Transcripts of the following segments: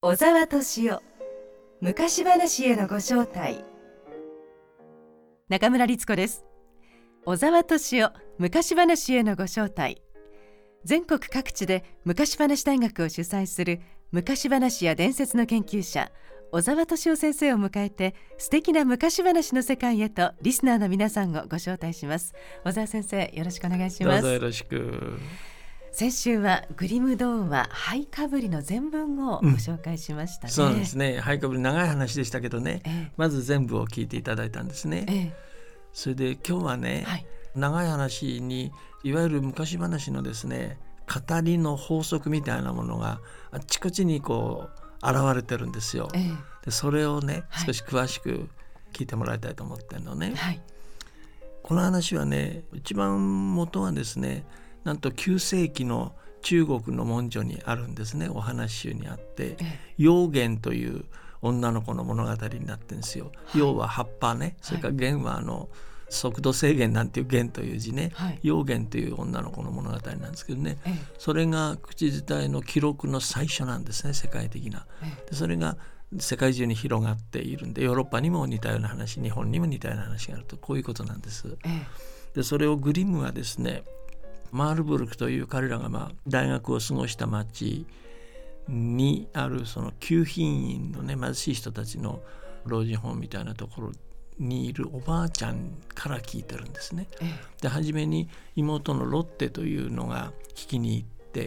小沢敏夫昔話へのご招待。 中村律子です。小沢敏夫昔話へのご招待。全国各地で昔話大学を主催する昔話や伝説の研究者小沢敏夫先生を迎えて、素敵な昔話の世界へとリスナーの皆さんをご招待します。小沢先生、よろしくお願いします。 どうぞよろしく。 先週はグリム童話灰かぶりの全文をご紹介しましたね。 そうですね。灰かぶり長い話でしたけどね、まず全部を聞いていただいたんですね。それで今日はね、長い話にいわゆる昔話のですね、語りの法則みたいなものがあっちこちにこう現れてるんですよ。でそれをね、少し詳しく聞いてもらいたいと思ってるのね。この話はね、一番元はですね、なんと9世紀の中国の文書にあるんですね。お話集にあって、陽元という女の子の物語になってるんですよ。陽は葉っぱね、それから元は速度制限なんていう元という字ね、陽元という女の子の物語なんですけどね、それが口伝えの記録の最初なんですね、世界的な。でそれが世界中に広がっているんで、ヨーロッパにも似たような話、日本にも似たような話があると、こういうことなんです。でそれをグリムはですね、マールブルクという彼らが大学を過ごした町にあるその旧貧院のね、貧しい人たちの老人ホームみたいなところにいるおばあちゃんから聞いてるんですね。で初めに妹のロッテというのが聞きに行って、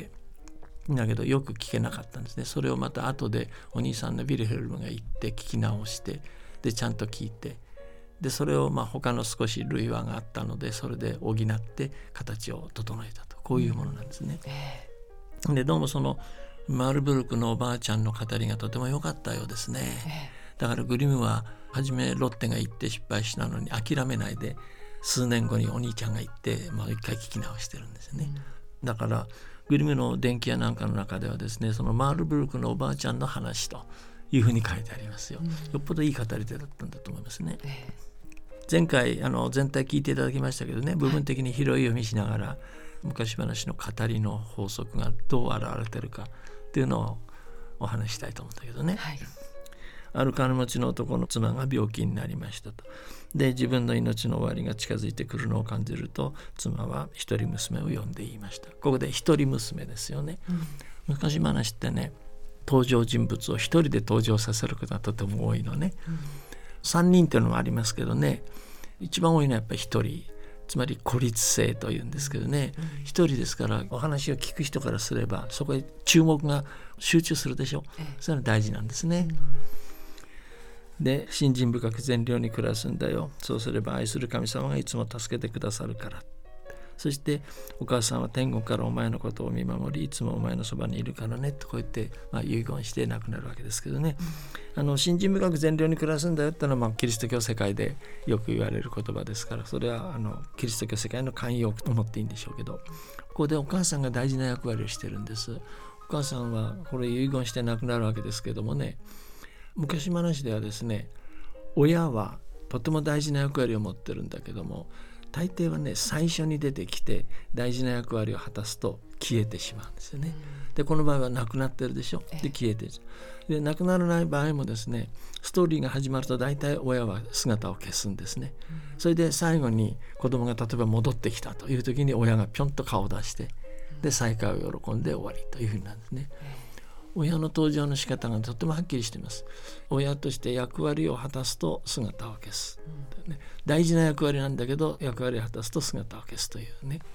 だけどよく聞けなかったんですね。それをまた後でお兄さんのヴィルヘルムが行って聞き直して、でちゃんと聞いて、でそれを他の少し類話があったので、それで補って形を整えたと、こういうものなんですね。でどうもそのマールブルクのおばあちゃんの語りがとても良かったようですね。だからグリムは初めロッテが行って失敗したのに諦めないで、数年後にお兄ちゃんが行ってもう一回聞き直してるんですね。だからグリムの伝記やなんかの中ではですね、そのマールブルクのおばあちゃんの話というふうに書いてありますよ。よっぽどいい語り手だったんだと思いますね。前回全体聞いていただきましたけどね、部分的に拾い読みしながら昔話の語りの法則がどう現れてるかっていうのをお話ししたいと思ったけどね。ある金持ちの男の妻が病気になりましたと。で自分の命の終わりが近づいてくるのを感じると、妻は一人娘を呼んで言いました。ここで一人娘ですよね。昔話ってね、登場人物を一人で登場させることがとても多いのね。3人っていうのもありますけどね、一番多いのはやっぱり1人、つまり孤立性というんですけどね、1人ですからお話を聞く人からすればそこへ注目が集中するでしょ。それは大事なんですね。で信心深く善良に暮らすんだよ、そうすれば愛する神様がいつも助けてくださるから。そしてお母さんは天国からお前のことを見守り、いつもお前のそばにいるからねとこう言って、遺言して亡くなるわけですけどね。信心深く善良に暮らすんだよってのは、キリスト教世界でよく言われる言葉ですから、それはキリスト教世界の慣用句と思っていいんでしょうけど、ここでお母さんが大事な役割をしてるんです。お母さんはこれ遺言して亡くなるわけですけどもね、昔話ではですね、親はとても大事な役割を持ってるんだけども、大抵はね、最初に出てきて大事な役割を果たすと消えてしまうんですよね。でこの場合は亡くなってるでしょ。で消えてる。で亡くならない場合もですね、ストーリーが始まると大体親は姿を消すんですね。それで最後に子供が例えば戻ってきたという時に親がぴょんと顔を出して、で再会を喜んで終わりというふうになるんですね。親の登場の仕方がとてもはっきりしています。親として役割を果たすと姿を消す、大事な役割なんだけど役割を果たすと姿を消すというね。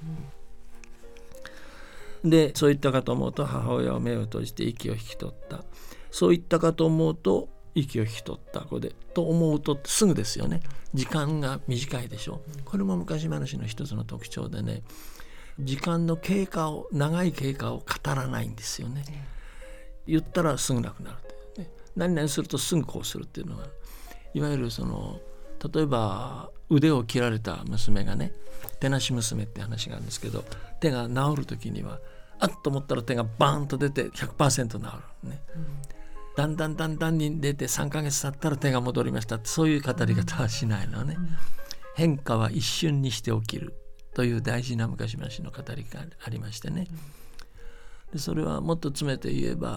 でそういったかと思うと母親は目を閉じて息を引き取った。そういったかと思うと息を引き取った。ここでと思うとすぐですよね。時間が短いでしょ。これも昔話の一つの特徴でね、時間の経過を、長い経過を語らないんですよね。言ったらすぐなくなるっていうね。何々するとすぐこうするっていうのは、いわゆる例えば腕を切られた娘がね、手なし娘って話があるんですけど、手が治る時にはあっと思ったら手がバーンと出て 100% 治るね。だんだんに出て3ヶ月経ったら手が戻りましたって、そういう語り方はしないのね。変化は一瞬にして起きるという大事な昔話の語りがありましてね。でそれはもっと詰めて言えば、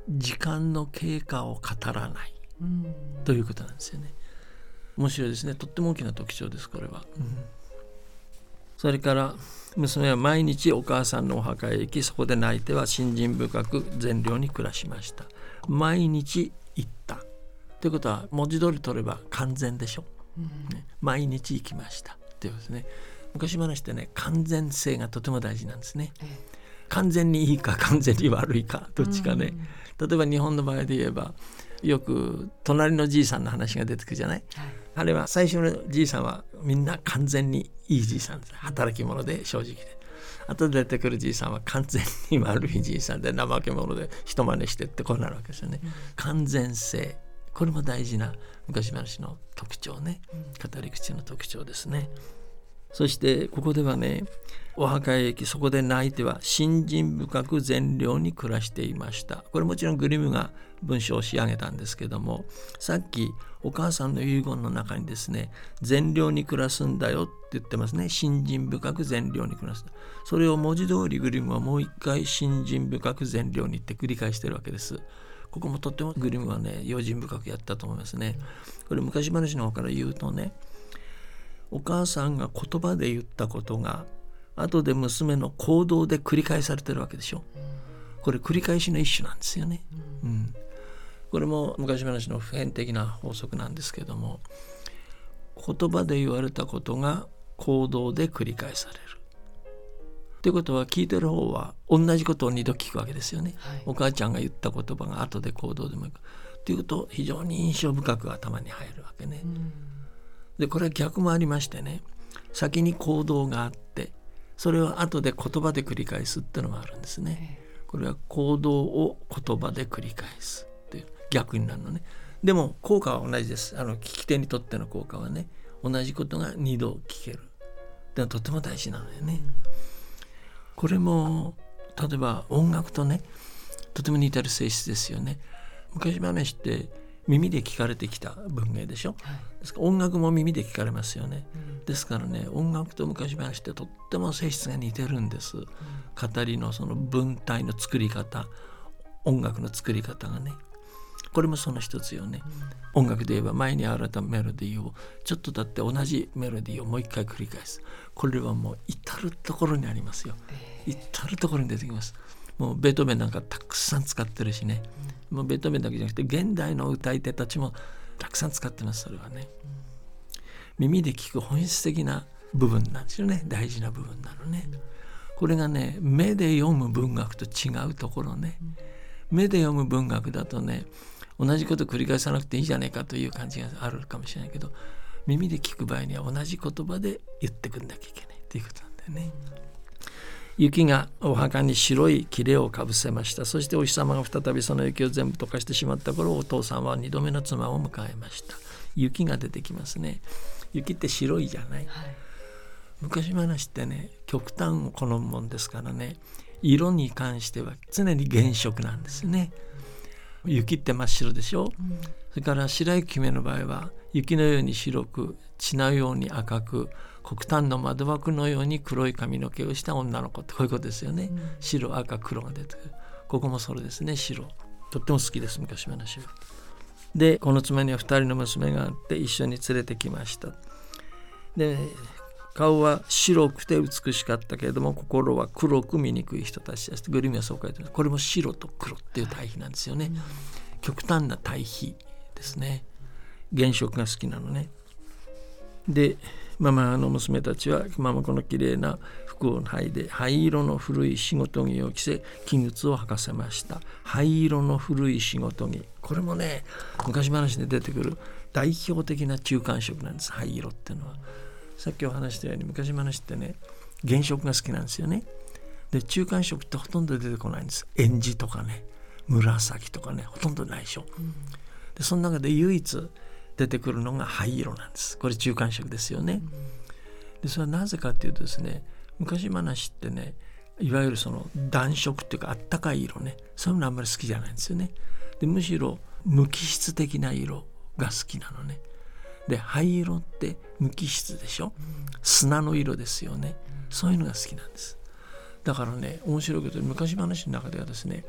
時間の経過を語らないということなんですよね。面白いですね。とっても大きな特徴です、これは。それから娘は毎日お母さんのお墓へ行き、そこで泣いては信心深く善良に暮らしました。毎日行ったということは文字通り取れば完全でしょ、毎日行きましたということですね。昔話ってね、完全性がとても大事なんですね。完全にいいか完全に悪いか、どっちかね。例えば日本の場合で言えば、よく隣のじいさんの話が出てくるじゃない、あれは最初のじいさんはみんな完全にいいじいさんです。働き者で正直で、後で出てくるじいさんは完全に悪いじいさんで怠け者で人真似してってこうなるわけですよね。完全性、これも大事な昔話の特徴ね、語り口の特徴ですね。そしてここではね、お墓へ行きそこで泣いては信心深く善良に暮らしていました。これもちろんグリムが文章を仕上げたんですけども、さっきお母さんの遺言の中にですね、善良に暮らすんだよって言ってますね。信心深く善良に暮らす。それを文字通りグリムはもう一回信心深く善良にって繰り返してるわけです。ここもとってもグリムはね、用心深くやったと思いますね。これ昔話の方から言うとね、お母さんが言葉で言ったことが後で娘の行動で繰り返されてるわけでしょ。これ繰り返しの一種なんですよね、これも昔話の普遍的な法則なんですけども、言葉で言われたことが行動で繰り返されるということは、聞いてる方は同じことを2度聞くわけですよね、お母ちゃんが言った言葉が後で行動でもいくということを非常に印象深く頭に入るわけね、でこれは逆もありましてね、先に行動があってそれを後で言葉で繰り返すっていうのがあるんですね。これは行動を言葉で繰り返すっていう逆になるのね。でも効果は同じです。聞き手にとっての効果はね、同じことが2度聞けるでとても大事なのよね、これも例えば音楽とねとても似てる性質ですよね。昔話って耳で聞かれてきた文芸でしょ、ですから音楽も耳で聞かれますよね、ですからね、音楽と昔話ってとっても性質が似てるんです、語りのその文体の作り方、音楽の作り方がね、これもその一つよね、音楽で言えば前にあられたメロディーをちょっと経って同じメロディーをもう一回繰り返す。これはもう至るところにありますよ、至るところに出てきます。もうベートーベンなんかたくさん使ってるしね、もうベートーベンだけじゃなくて現代の歌い手たちもたくさん使ってます。それはね、耳で聞く本質的な部分なんですよね。大事な部分なのね、これがね、目で読む文学と違うところね、目で読む文学だとね、同じこと繰り返さなくていいじゃないかという感じがあるかもしれないけど、耳で聞く場合には同じ言葉で言ってくんなきゃいけないということなんだよね。雪がお墓に白い切れをかぶせました。そしてお日様が再びその雪を全部溶かしてしまった頃、お父さんは2度目の妻を迎えました。雪が出てきますね。雪って白いじゃない、昔話ってね、極端を好むもんですからね、色に関しては常に原色なんですね。雪って真っ白でしょ、それから白雪姫の場合は雪のように白く、血のように赤く、黒炭の窓枠のように黒い髪の毛をした女の子ってこういうことですよね、白赤黒が出てくる。ここもそれですね、白。とっても好きです、昔話は。でこの妻には2人の娘があって一緒に連れてきました。で顔は白くて美しかったけれども心は黒く醜い人たちです。グリムはそう書いてます。これも白と黒っていう対比なんですよね、極端な対比ですね。原色が好きなのね。でママの娘たちはママこの綺麗な服を剥いで灰色の古い仕事着を着せ金靴を履かせました。灰色の古い仕事着、これもね昔話で出てくる代表的な中間色なんです。灰色っていうのはさっきお話したように昔話ってね原色が好きなんですよね。で中間色ってほとんど出てこないんです。エンジとかね紫とかねほとんどないでしょ、でその中で唯一出てくるのが灰色なんです。これ中間色ですよね、でそれはなぜかというとですね、昔話ってねいわゆるその暖色っていうかあったかい色ね、そういうのあんまり好きじゃないんですよね。でむしろ無機質的な色が好きなのね。で灰色って無機質でしょ、砂の色ですよね。そういうのが好きなんです。だからね面白いけど昔話の中ではですね、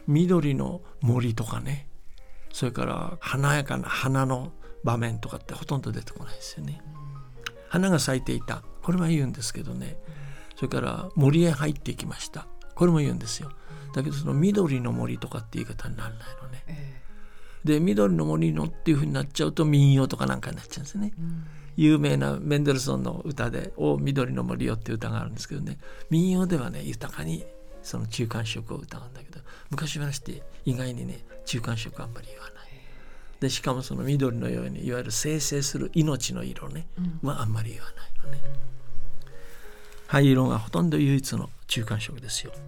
緑の森とかね、それから華やかな花の場面とかってほとんど出てこないですよね。花が咲いていた、これは言うんですけどね。それから森へ入っていきました、これも言うんですよ。だけどその緑の森とかって言い方にならないのね。で緑の森のっていう風になっちゃうと民謡とかなんかになっちゃうんですね。有名なメンデルソンの歌で「緑の森よ」っていう歌があるんですけどね、民謡ではね豊かにその中間色を歌うんだけど、昔話って意外にね中間色あんまり言わないで、しかもその緑のようにいわゆる生成する命の色ね、はあんまり言わないのね。灰色がほとんど唯一の中間色ですよ。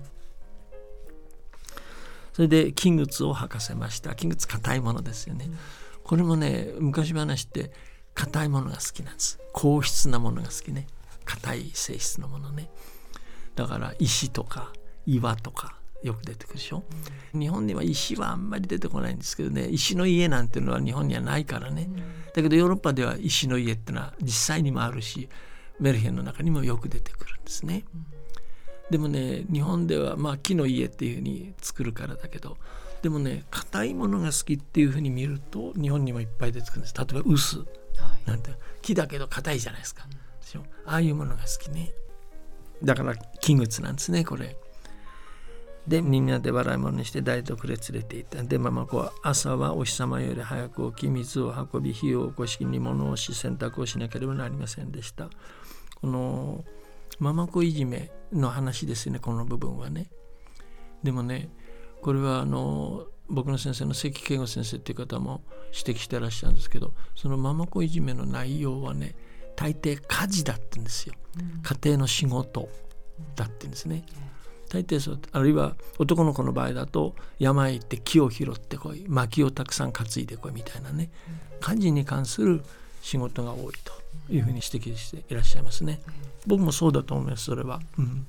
それで金靴を履かせました。金靴硬いものですよね。これもね昔話って硬いものが好きなんです。硬質なものが好きね。硬い性質のものね。だから石とか岩とかよく出てくるでしょ。日本には石はあんまり出てこないんですけどね、石の家なんていうのは日本にはないからね。だけどヨーロッパでは石の家ってのは実際にもあるし、メルヘンの中にもよく出てくるんですね。でもね日本では木の家っていうふうに作るからだけど、でもね硬いものが好きっていうふうに見ると日本にもいっぱい出てくるんです。例えば臼なんて木だけど硬いじゃないですか。ああいうものが好きね。だから金靴なんですねこれで。みんなで笑い物にして台所へ連れて行った。でママ子は朝はお日様より早く起き、水を運び、火を起こし、煮物をし、洗濯をしなければなりませんでした。このママ子いじめの話ですよね、この部分はね。でもねこれは僕の先生の関慶吾先生っていう方も指摘してらっしゃるんですけど、そのママ子いじめの内容はね大抵家事だって言うんですよ。家庭の仕事だって言うんですね。大抵そう。あるいは男の子の場合だと山へ行って木を拾ってこい、薪をたくさん担いでこいみたいなね、家事に関する仕事が多いというふうに指摘していらっしゃいますね。僕もそうだと思いますそれは。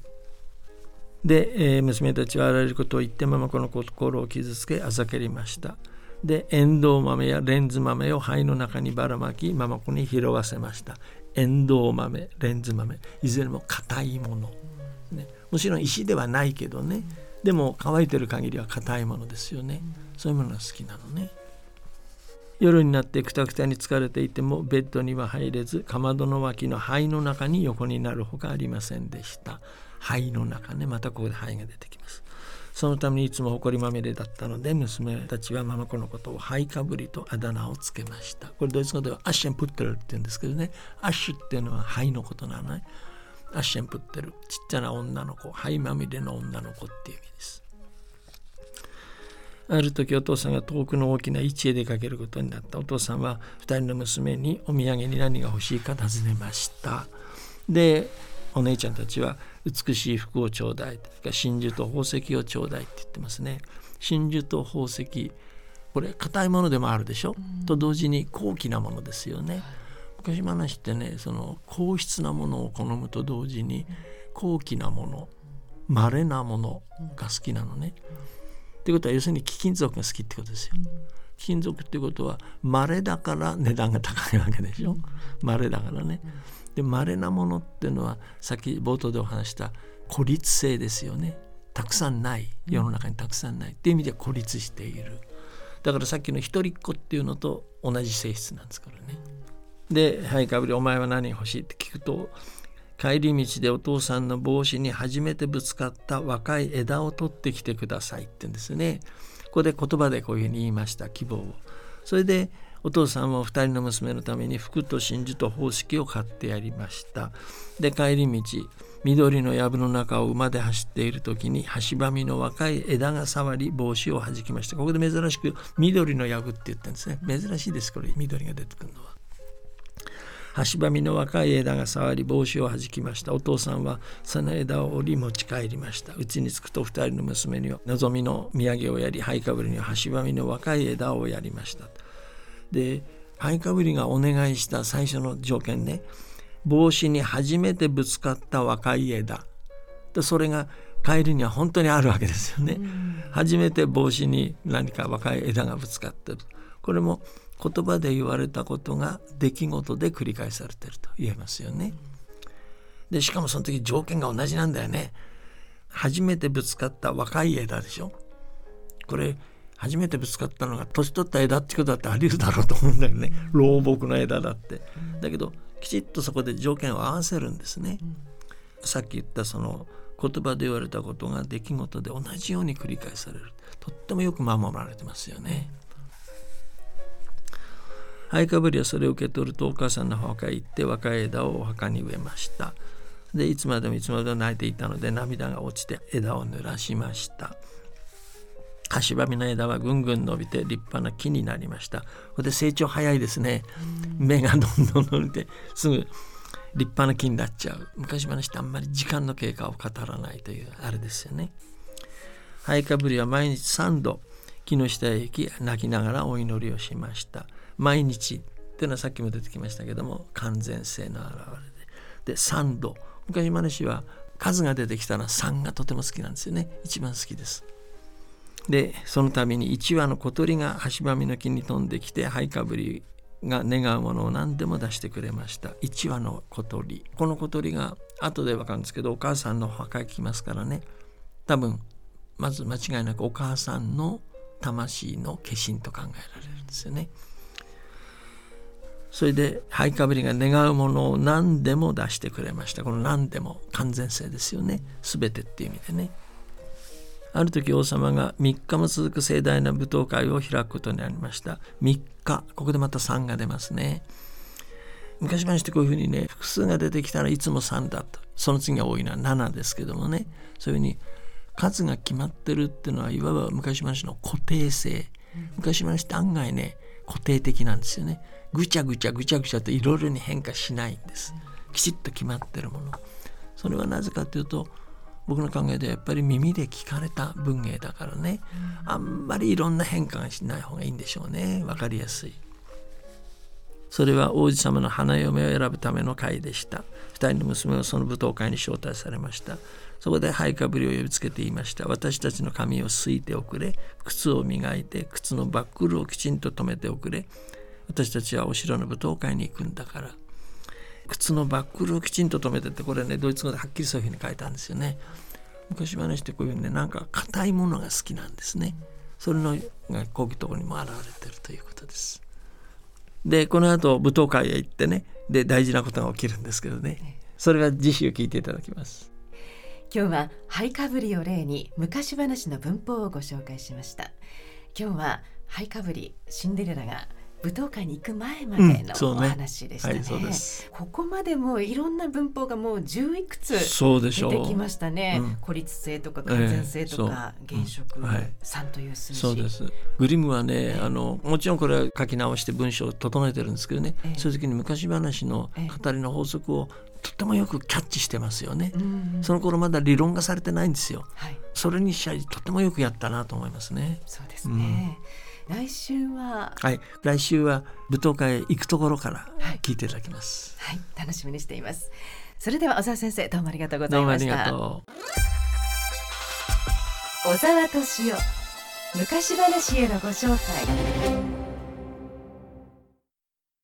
で、娘たちはあらゆることを言ってママ子の心を傷つけあざけりました。でエンドウ豆やレンズ豆を灰の中にばらまきママ子に拾わせました。エンドウ豆、レンズ豆、いずれも硬いもの、ね、もちろん石ではないけどね、でも乾いてる限りは硬いものですよね。そういうものが好きなのね。夜になってくたくたに疲れていてもベッドには入れず、かまどの脇の灰の中に横になるほかありませんでした。灰の中ね、またここで灰が出てきます。そのためにいつも埃まみれだったので、娘たちはママ子のことを灰かぶりとあだ名をつけました。これドイツ語ではアッシェンプッテルって言うんですけどね、アッシュっていうのは灰のことなのね。アッシェンプッテル、ちっちゃな女の子、灰まみれの女の子っていう意味です。ある時お父さんが遠くの大きな市へ出かけることになった。お父さんは2人の娘にお土産に何が欲しいか尋ねました。でお姉ちゃんたちは美しい服をちょうだい、真珠と宝石をちょうだいって言ってますね。真珠と宝石、これ硬いものでもあるでしょ、と同時に高貴なものですよね。昔話ってね、その硬質なものを好むと同時に高貴なもの、稀なものが好きなのね。っていうことは要するに貴金属が好きってことですよ。貴金属っていうことは稀だから値段が高いわけでしょ。稀だからね。で稀なものっていうのはさっき冒頭でお話した孤立性ですよね。たくさんない、世の中にたくさんないっていう意味では孤立している。だからさっきの一人っ子っていうのと同じ性質なんですからね。で、はい、かぶりお前は何欲しいって聞くと、帰り道でお父さんの帽子に初めてぶつかった若い枝を取ってきてくださいって言うんですね。ここで言葉でこういうふうに言いました、希望を。それでお父さんは2人の娘のために服と真珠と宝石を買ってやりました。で帰り道、緑の藪の中を馬で走っている時に橋ばみの若い枝が触り帽子を弾きました。ここで珍しく緑の藪って言ってるんですね。珍しいです、これ緑が出てくるのは。橋ばみの若い枝が触り帽子を弾きました。お父さんはその枝を折り持ち帰りました。家に着くと2人の娘には望みの土産をやり、灰かぶりには橋ばみの若い枝をやりました。で灰かぶりがお願いした最初の条件ね、帽子に初めてぶつかった若い枝で、それが帰りには本当にあるわけですよね。初めて帽子に何か若い枝がぶつかってる。これも言葉で言われたことが出来事で繰り返されていると言えますよね。でしかもその時条件が同じなんだよね。初めてぶつかった若い枝でしょ。 これ初めてぶつかったのが年取った枝ってことだってあり得るだろうと思うんだけどね、老木の枝だって。だけどきちっとそこで条件を合わせるんですね。さっき言ったその言葉で言われたことが出来事で同じように繰り返される。とってもよく守られてますよね。灰かぶりはそれを受け取るとお母さんの墓へ行って若い枝をお墓に植えました。でいつまでも泣いていたので涙が落ちて枝を濡らしました。カシバミの枝はぐんぐん伸びて立派な木になりました。これで成長早いですね。芽がどんどん伸びてすぐ立派な木になっちゃう。昔話ってあんまり時間の経過を語らないというあれですよね。灰かぶりは毎日3度木の下へ行き泣きながらお祈りをしました。毎日っていうのはさっきも出てきましたけども完全性の表れで3度。昔話は数が出てきたら3がとても好きなんですよね。一番好きです。でそのために1羽の小鳥がハシバミの木に飛んできて灰かぶりが願うものを何でも出してくれました。1羽の小鳥、この小鳥が後で分かるんですけどお母さんの墓へ来ますからね、多分まず間違いなくお母さんの魂の化身と考えられるんですよね。それで灰かぶりが願うものを何でも出してくれました。この何でも完全性ですよね。全てっていう意味でね。ある時王様が3日も続く盛大な舞踏会を開くことになりました。3日、ここでまた3が出ますね。昔話ってこういうふうにね、複数が出てきたらいつも3だと、その次が多いのは7ですけどもね、そういうふうに数が決まってるっていうのはいわば昔話の固定性。昔話って案外ね固定的なんですよね。ぐちゃぐちゃといろいろに変化しないんです。きちっと決まってるもの。それはなぜかというと僕の考えではやっぱり耳で聞かれた文芸だからね、あんまりいろんな変化がしない方がいいんでしょうね。わかりやすい。それは王子様の花嫁を選ぶための会でした。2人の娘がその舞踏会に招待されました。そこで灰かぶりを呼びつけて言いました。私たちの髪をすいておくれ、靴を磨いて靴のバックルをきちんと留めておくれ、私たちはお城の舞踏会に行くんだから。靴のバックルをきちんと留めてって、これねドイツ語ではっきりそういうふうに書いたんですよね。昔話ってこういうね、なんか硬いものが好きなんですね。それのがこういうところにも現れているということです。でこの後舞踏会へ行ってね、で大事なことが起きるんですけどね、それは次週聞いていただきます。 今日は灰かぶりを例に昔話の文法をご紹介しました。今日は灰かぶりシンデレラが舞踏会に行く前までのお話でしたね。 そうです。 ここまでもいろんな文法がもう10いくつ出てきましたね。孤立性とか完全性とか、現職3という数字。 そうです。グリムはね、もちろんこれは書き直して文章を整えてるんですけどね、そういう時に昔話の語りの法則をとってもよくキャッチしてますよね。その頃まだ理論化されてないんですよ。それにしちゃとってもよくやったなと思いますね。 そうですね。来週は舞踏会へ行くところから聞いていただきます。 楽しみにしています。それでは小沢先生、どうもありがとうございました。 どうもありがとう。小沢敏夫、昔話へのご招待。